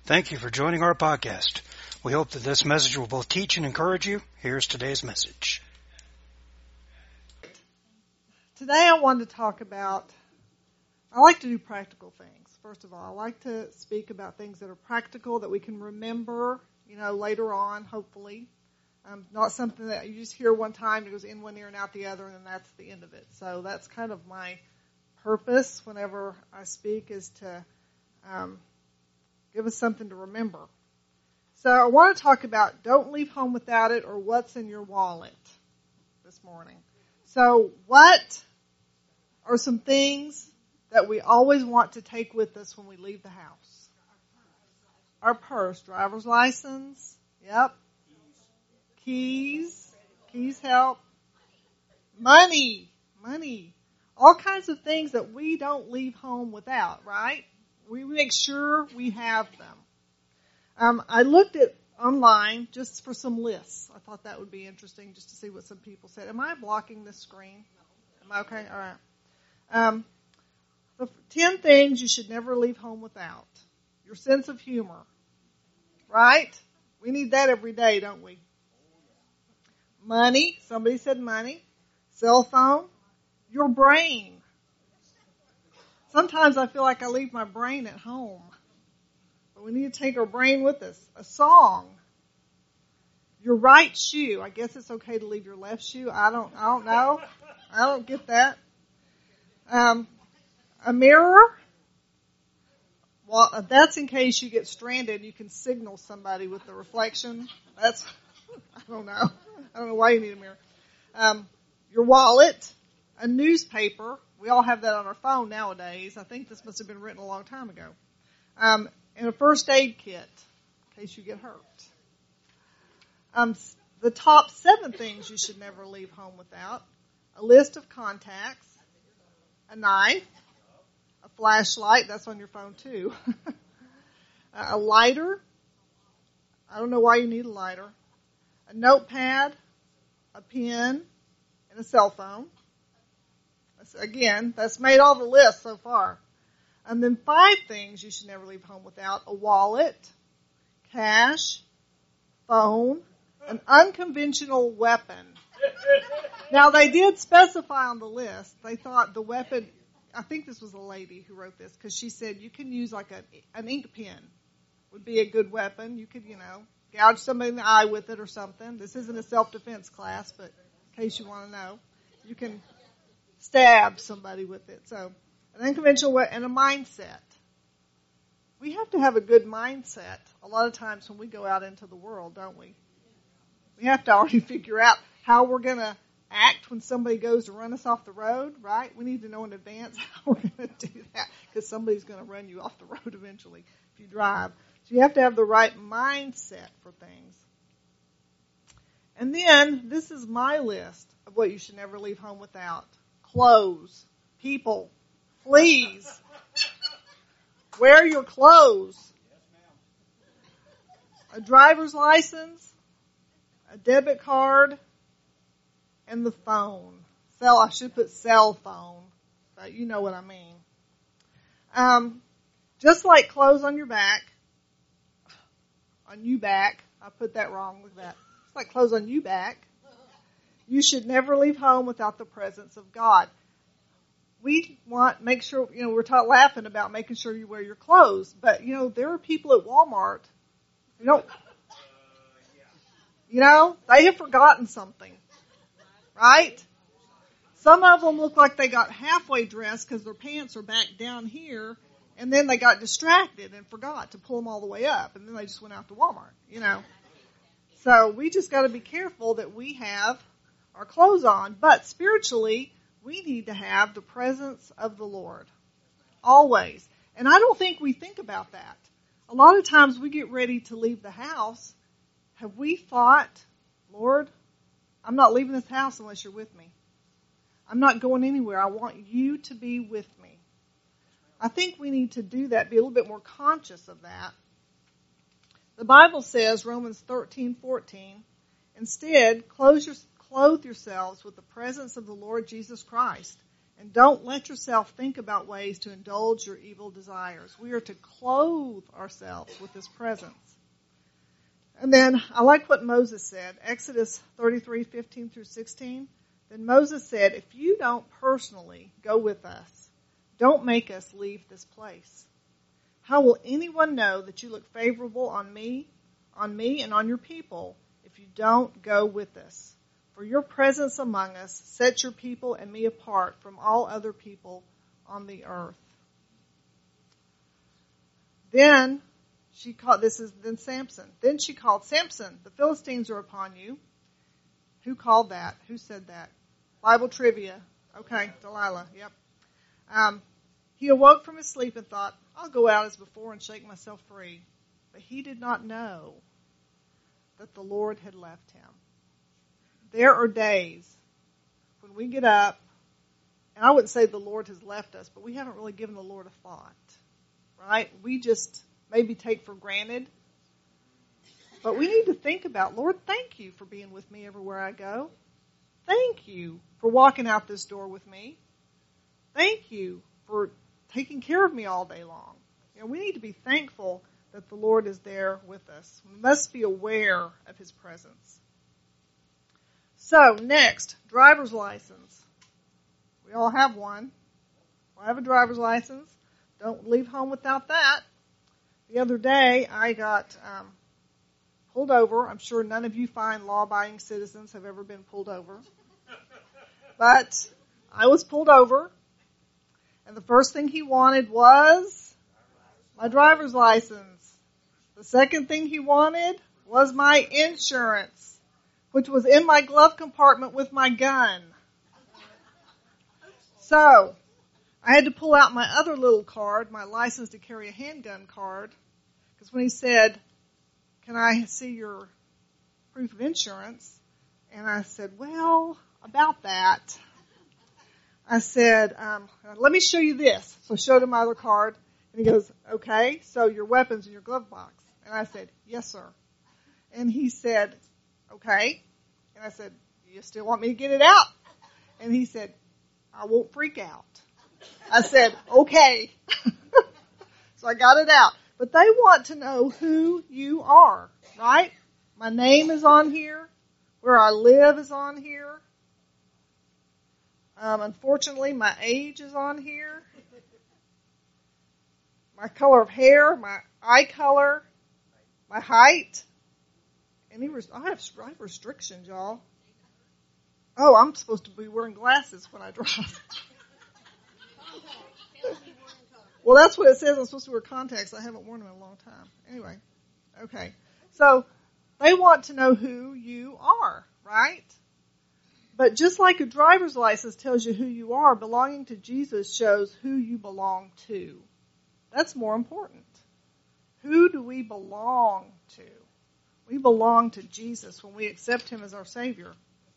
Thank you for joining our podcast. We hope that this message will both teach and encourage you. Here's today's message. Today I wanted to talk about, I like to do practical things. First of all, I like to speak about things that are practical that we can remember, later on, hopefully. Not something that you just hear one time, it goes in one ear and out the other, and then that's the end of it. So that's kind of my purpose whenever I speak, is to give us something to remember. So I want to talk about don't leave home without it, or what's in your wallet this morning. So what are some things that we always want to take with us when we leave the house? Our purse, driver's license, yep. Keys help. Money, all kinds of things that we don't leave home without, right? We make sure we have them. I looked at online just for some lists. I thought that would be interesting just to see what some people said. Am I blocking this screen? Am I okay? All right. The 10 things you should never leave home without. Your sense of humor, right? We need that every day, don't we? Money. Somebody said money. Cell phone. Your brain. Sometimes I feel like I leave my brain at home. But we need to take our brain with us. A song. Your right shoe. I guess it's okay to leave your left shoe. I don't know. I don't get that. A mirror. Well, that's in case you get stranded. You can signal somebody with the reflection. I don't know. I don't know why you need a mirror. Your wallet. A newspaper. We all have that on our phone nowadays. I think this must have been written a long time ago. And a first aid kit in case you get hurt. The top 7 things you should never leave home without. A list of contacts. A knife. A flashlight. That's on your phone too. A lighter. I don't know why you need a lighter. A notepad. A pen. And a cell phone. Again, that's made all the lists so far. And then 5 things you should never leave home without. A wallet, cash, phone, an unconventional weapon. Now, they did specify on the list. They thought the weapon, I think this was a lady who wrote this, because she said you can use like an ink pen would be a good weapon. You could, gouge somebody in the eye with it or something. This isn't a self-defense class, but in case you want to know, you can stab somebody with it. So, an unconventional way, and a mindset. We have to have a good mindset a lot of times when we go out into the world, don't we? We have to already figure out how we're going to act when somebody goes to run us off the road, right? We need to know in advance how we're going to do that, because somebody's going to run you off the road eventually if you drive. So you have to have the right mindset for things. And then, this is my list of what you should never leave home without. Clothes. People. Please. Wear your clothes. A driver's license. A debit card. And the phone. I should put cell phone. But you know what I mean. Just like clothes on your back. On you back. I put that wrong with that. It's like clothes on you back. You should never leave home without the presence of God. We make sure, we're taught laughing about making sure you wear your clothes. But, there are people at Walmart they have forgotten something. Right? Some of them look like they got halfway dressed because their pants are back down here. And then they got distracted and forgot to pull them all the way up. And then they just went out to Walmart, So we just got to be careful that we have our clothes on. But spiritually, we need to have the presence of the Lord. Always. And I don't think we think about that. A lot of times we get ready to leave the house. Have we thought, Lord, I'm not leaving this house unless you're with me. I'm not going anywhere. I want you to be with me. I think we need to do that, be a little bit more conscious of that. The Bible says, Romans 13:14, instead, clothe yourselves with the presence of the Lord Jesus Christ And don't let yourself think about ways to indulge your evil desires. We are to clothe ourselves with His presence. And then I like what Moses said, Exodus 33:15 through 16. Then Moses said, if you don't personally go with us, don't make us leave this place. How will anyone know that you look favorable on me and on your people if you don't go with us? For your presence among us sets your people and me apart from all other people on the earth. Then Samson. Then she called, Samson, the Philistines are upon you. Who called that? Who said that? Bible trivia. Okay, Delilah. Yep. He awoke from his sleep and thought, I'll go out as before and shake myself free. But he did not know that the Lord had left him. There are days when we get up, and I wouldn't say the Lord has left us, but we haven't really given the Lord a thought, right? We just maybe take for granted. But we need to think about, Lord, thank you for being with me everywhere I go. Thank you for walking out this door with me. Thank you for taking care of me all day long. You know, we need to be thankful that the Lord is there with us. We must be aware of His presence. So, next, driver's license. We all have one. I have a driver's license. Don't leave home without that. The other day, I got pulled over. I'm sure none of you fine, law-abiding citizens have ever been pulled over. But I was pulled over, and the first thing he wanted was my driver's license. The second thing he wanted was my insurance, which was in my glove compartment with my gun. So, I had to pull out my other little card, my license to carry a handgun card, because when he said, can I see your proof of insurance? And I said, well, about that. I said, let me show you this. So I showed him my other card, and he goes, okay, so your weapon's in your glove box. And I said, yes, sir. And he said, okay. And I said, you still want me to get it out? And he said, I won't freak out. I said, okay. So I got it out. But they want to know who you are, right? My name is on here. Where I live is on here. Unfortunately, my age is on here. My color of hair, my eye color, my height. I have restrictions, y'all. Oh, I'm supposed to be wearing glasses when I drive. Well, that's what it says. I'm supposed to wear contacts. I haven't worn them in a long time. Anyway, okay. So they want to know who you are, right? But just like a driver's license tells you who you are, belonging to Jesus shows who you belong to. That's more important. Who do we belong to? We belong to Jesus when we accept Him as our Savior.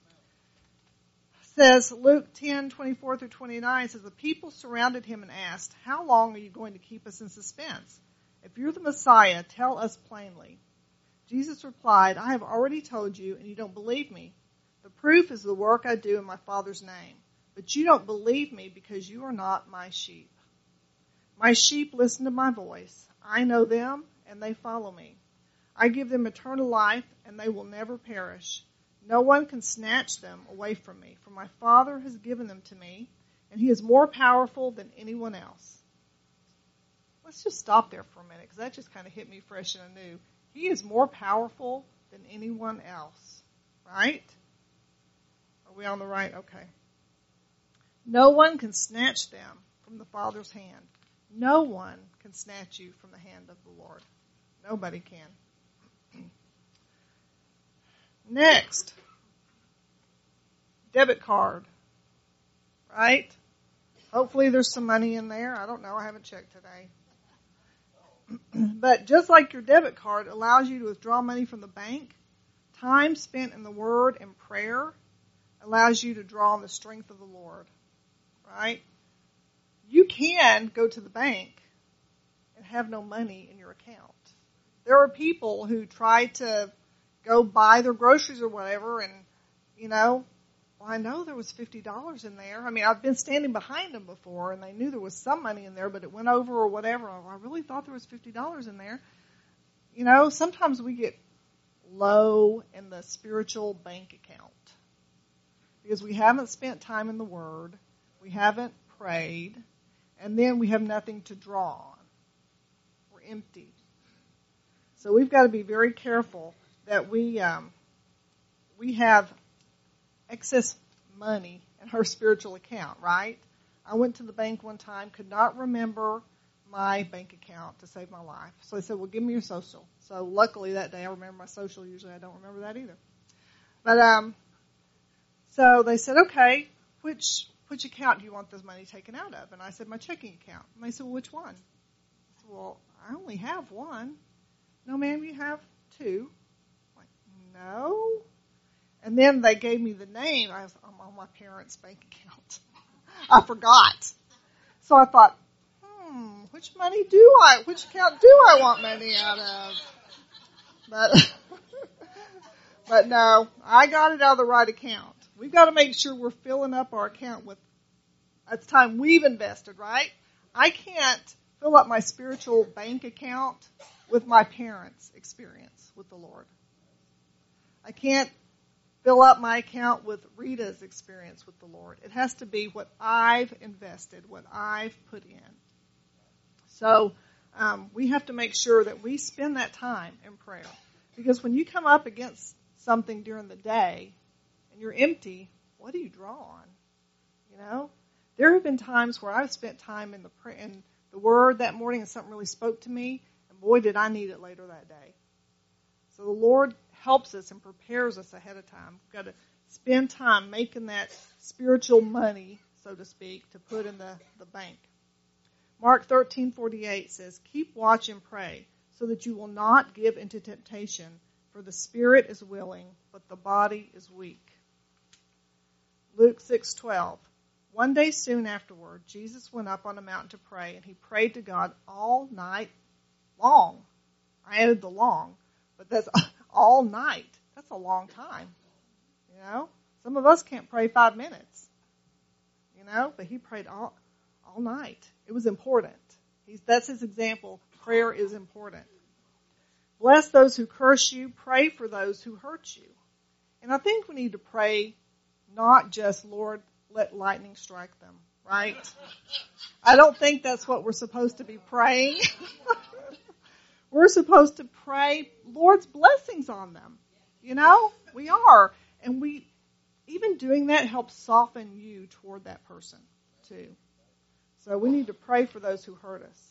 Says Luke 10:24 through 29 says the people surrounded Him and asked, how long are you going to keep us in suspense? If you're the Messiah, tell us plainly. Jesus replied, I have already told you and you don't believe me. The proof is the work I do in my Father's name. But you don't believe me because you are not my sheep. My sheep listen to my voice. I know them and they follow me. I give them eternal life and they will never perish. No one can snatch them away from me, for my Father has given them to me, and He is more powerful than anyone else. Let's just stop there for a minute, because that just kind of hit me fresh and anew. He is more powerful than anyone else, right? Are we on the right? Okay. No one can snatch them from the Father's hand. No one can snatch you from the hand of the Lord. Nobody can. Next, debit card, right? Hopefully there's some money in there. I don't know. I haven't checked today. But just like your debit card allows you to withdraw money from the bank, time spent in the Word and prayer allows you to draw on the strength of the Lord, right? You can go to the bank and have no money in your account. There are people who try to go buy their groceries or whatever, and, well, I know there was $50 in there. I mean, I've been standing behind them before, and they knew there was some money in there, but it went over or whatever. I really thought there was $50 in there. You know, sometimes we get low in the spiritual bank account because we haven't spent time in the Word, we haven't prayed, and then we have nothing to draw on. We're empty. So we've got to be very careful that we have excess money in our spiritual account, right? I went to the bank one time, could not remember my bank account to save my life. So they said, well, give me your social. So luckily that day I remember my social. Usually I don't remember that either. But so they said, okay, which account do you want this money taken out of? And I said, my checking account. And they said, well, which one? I said, well, I only have one. No, ma'am, you have two. I'm like, no. And then they gave me the name. I'm on my parents' bank account. I forgot. So I thought, which account do I want money out of? But no, I got it out of the right account. We've got to make sure we're filling up our account with, at the time we've invested, right? I can't fill up my spiritual bank account with my parents' experience with the Lord. I can't fill up my account with Rita's experience with the Lord. It has to be what I've invested, what I've put in. So we have to make sure that we spend that time in prayer. Because when you come up against something during the day and you're empty, what do you draw on? You know? There have been times where I've spent time in the Word that morning and something really spoke to me, and boy, did I need it later that day. So the Lord helps us and prepares us ahead of time. We've got to spend time making that spiritual money, so to speak, to put in the bank. Mark 13:48 says, keep watch and pray, so that you will not give into temptation, for the spirit is willing, but the body is weak. Luke 6:12. One day soon afterward, Jesus went up on a mountain to pray, and he prayed to God all night long. I added the long, but that's all night. That's a long time. You know? Some of us can't pray 5 minutes. You know? But he prayed all night. It was important. That's his example. Prayer is important. Bless those who curse you. Pray for those who hurt you. And I think we need to pray not just, Lord, let lightning strike them, right? I don't think that's what we're supposed to be praying. We're supposed to pray Lord's blessings on them. You know, we are. And even doing that helps soften you toward that person too. So we need to pray for those who hurt us.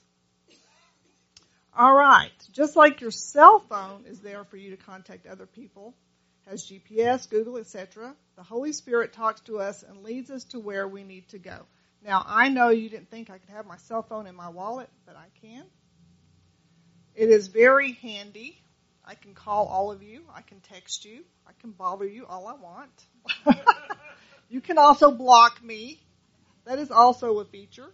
All right. Just like your cell phone is there for you to contact other people, has GPS, Google, etc., the Holy Spirit talks to us and leads us to where we need to go. Now, I know you didn't think I could have my cell phone in my wallet, but I can. It is very handy. I can call all of you. I can text you. I can bother you all I want. You can also block me. That is also a feature.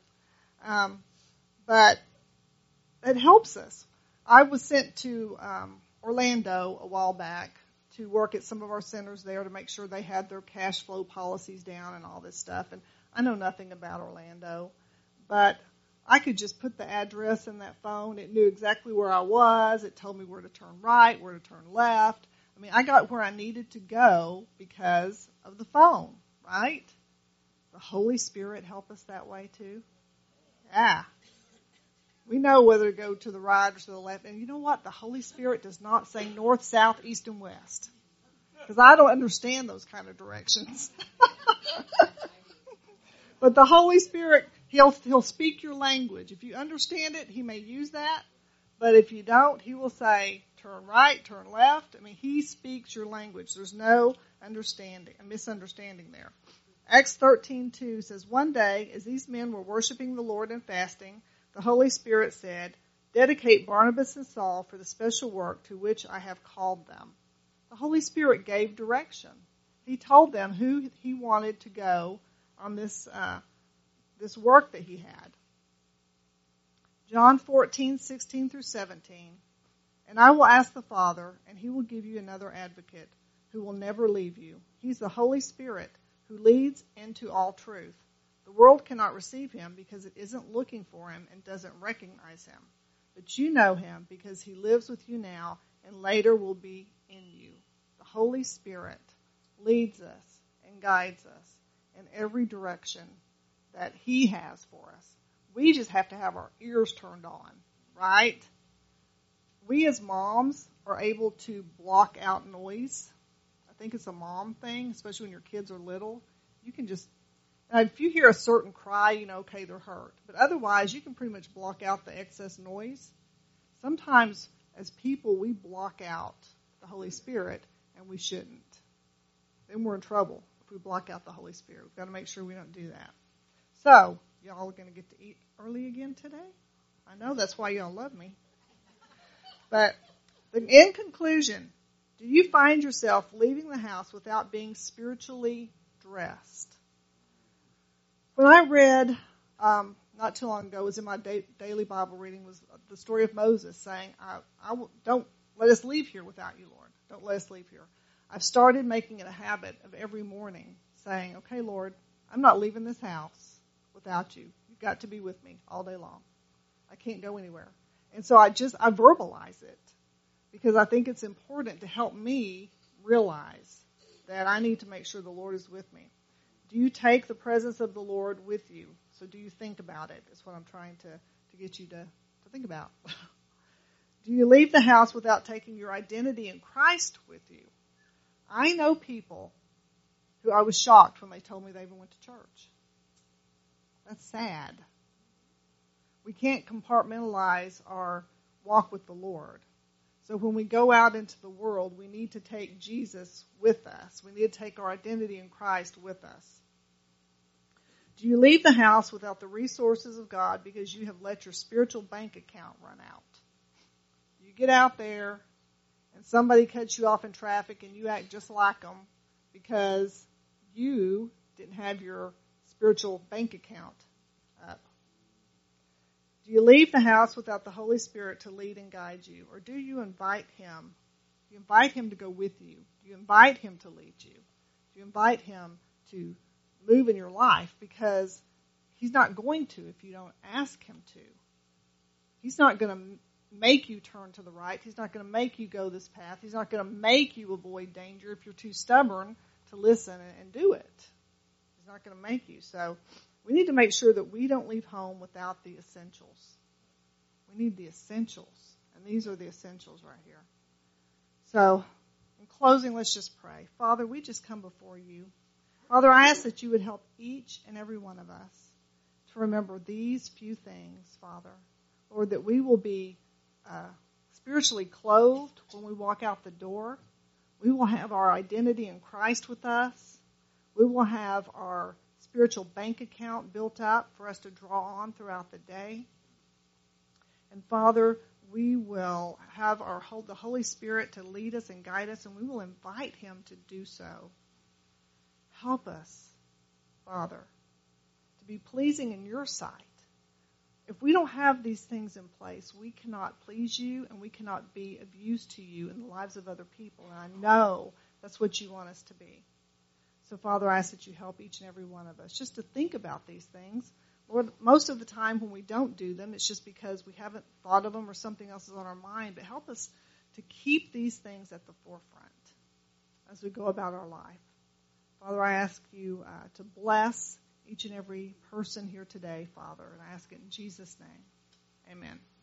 But it helps us. I was sent to Orlando a while back to work at some of our centers there to make sure they had their cash flow policies down and all this stuff. And I know nothing about Orlando, but I could just put the address in that phone. It knew exactly where I was. It told me where to turn right, where to turn left. I mean, I got where I needed to go because of the phone, right? The Holy Spirit help us that way too. Yeah. We know whether to go to the right or to the left. And you know what? The Holy Spirit does not say north, south, east, and west. Because I don't understand those kind of directions. But the Holy Spirit, He'll speak your language. If you understand it, He may use that. But if you don't, He will say, turn right, turn left. I mean, He speaks your language. There's no misunderstanding there. Acts 13:2 says, one day, as these men were worshiping the Lord and fasting, the Holy Spirit said, dedicate Barnabas and Saul for the special work to which I have called them. The Holy Spirit gave direction. He told them who He wanted to go on this work that He had. John 14:16 through 17. And I will ask the Father, and He will give you another advocate who will never leave you. He's the Holy Spirit who leads into all truth. The world cannot receive him because it isn't looking for him and doesn't recognize him. But you know him because he lives with you now and later will be in you. The Holy Spirit leads us and guides us in every direction that he has for us. We just have to have our ears turned on, right? We as moms are able to block out noise. I think it's a mom thing, especially when your kids are little. You can just, if you hear a certain cry, you know, okay, they're hurt. But otherwise, you can pretty much block out the excess noise. Sometimes, as people, we block out the Holy Spirit, and we shouldn't. Then we're in trouble if we block out the Holy Spirit. We've got to make sure we don't do that. So, y'all are going to get to eat early again today? I know that's why y'all love me. But in conclusion, do you find yourself leaving the house without being spiritually dressed? When I read, not too long ago, it was in my daily Bible reading, was the story of Moses saying, don't let us leave here without you, Lord. Don't let us leave here. I've started making it a habit of every morning saying, okay, Lord, I'm not leaving this house without you. You've got to be with me all day long. I can't go anywhere. And so I verbalize it because I think it's important to help me realize that I need to make sure the Lord is with me. Do you take the presence of the Lord with you? So do you think about it? Is what I'm trying to get you to think about. Do you leave the house without taking your identity in Christ with you? I know people who I was shocked when they told me they even went to church. That's sad. We can't compartmentalize our walk with the Lord. So when we go out into the world, we need to take Jesus with us. We need to take our identity in Christ with us. Do you leave the house without the resources of God because you have let your spiritual bank account run out? You get out there and somebody cuts you off in traffic and you act just like them because you didn't have your spiritual bank account up. Do you leave the house without the Holy Spirit to lead and guide you? Or do you invite him? Do you invite him to go with you? Do you invite him to lead you? Do you invite him to move in your life? Because he's not going to if you don't ask him to. He's not going to make you turn to the right. He's not going to make you go this path. He's not going to make you avoid danger if you're too stubborn to listen and do it. He's not going to make you. So we need to make sure that we don't leave home without the essentials. We need the essentials. And these are the essentials right here. So, in closing, let's just pray. Father, we just come before you. Father, I ask that you would help each and every one of us to remember these few things, Father. Lord, that we will be spiritually clothed when we walk out the door. We will have our identity in Christ with us. We will have our spiritual bank account built up for us to draw on throughout the day. And Father, we will have the Holy Spirit to lead us and guide us, and we will invite him to do so. Help us, Father, to be pleasing in your sight. If we don't have these things in place, we cannot please you and we cannot be of use to you in the lives of other people. And I know that's what you want us to be. So, Father, I ask that you help each and every one of us just to think about these things. Lord, most of the time when we don't do them, it's just because we haven't thought of them or something else is on our mind. But help us to keep these things at the forefront as we go about our life. Father, I ask you to bless each and every person here today, Father, and I ask it in Jesus' name. Amen.